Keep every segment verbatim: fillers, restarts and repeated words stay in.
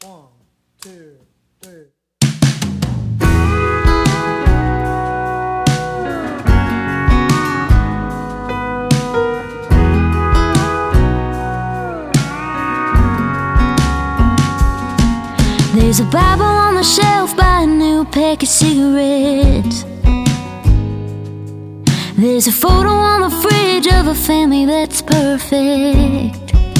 One, two, three. There's a Bible on the shelf by a new pack of cigarettes. There's a photo on the fridge of a family that's perfect.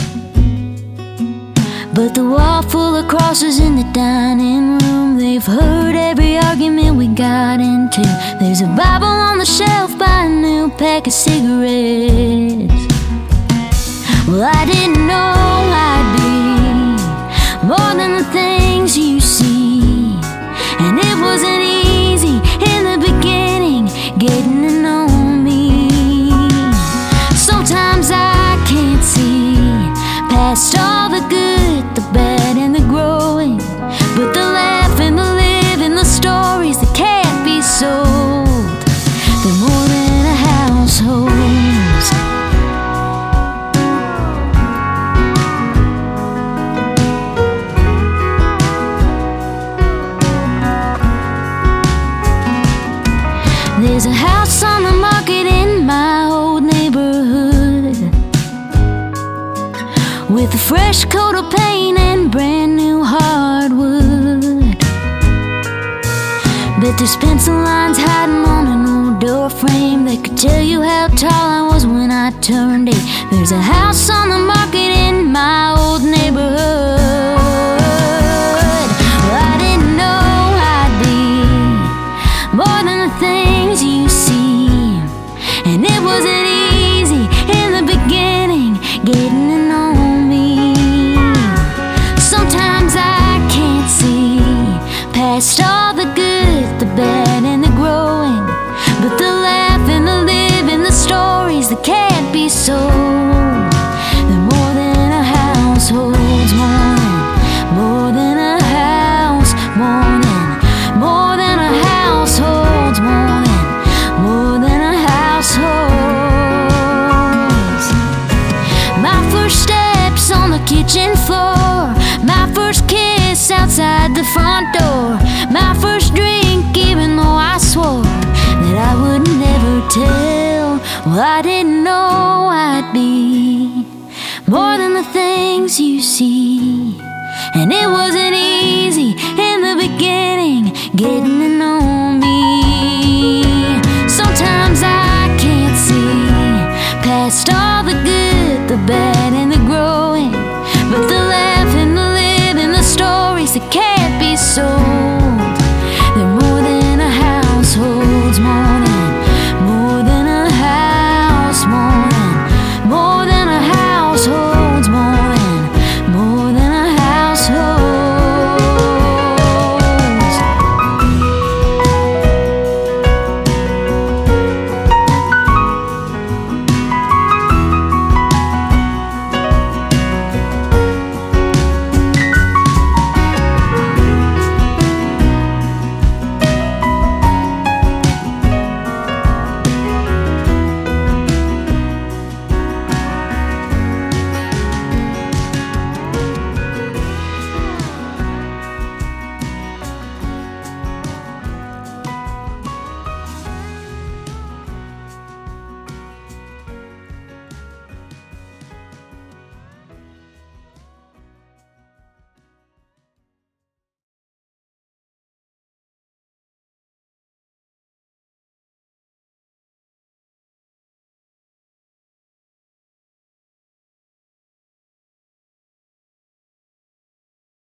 But the wall full of crosses in the dining room, they've heard every argument we got into. There's a Bible on the shelf by a new pack of cigarettes. Well, I didn't know I'd be more than the things you see, and it wasn't easy in the beginning getting to know me. Sometimes I can't see past all the good, the bad and the growing, but the laugh and the live and the stories that can't be sold, they're more than a household. There's a house on the market in my old neighborhood, with a fresh coat of paint and brand new hardwood. But there's pencil lines hiding on an old door frame that could tell you how tall I was when I turned eight. There's a house on the market in my old neighborhood. Well, I didn't know I'd be more than the things you see, and it wasn't easy in the beginning getting to know me. Sometimes I can't see past all the good, the bad and the growing, but the laugh and the live and the stories that can't be sold, they're more than a household's one, more than a house, more than, more than a household's one, more than a household's. My first steps on the kitchen floor, my first kiss outside the front door, my first drink even though I swore that I would never tell. Well, I didn't know I'd be more than the things you see, and it wasn't easy in the beginning getting to know me. Sometimes I can't see past all the good, the bad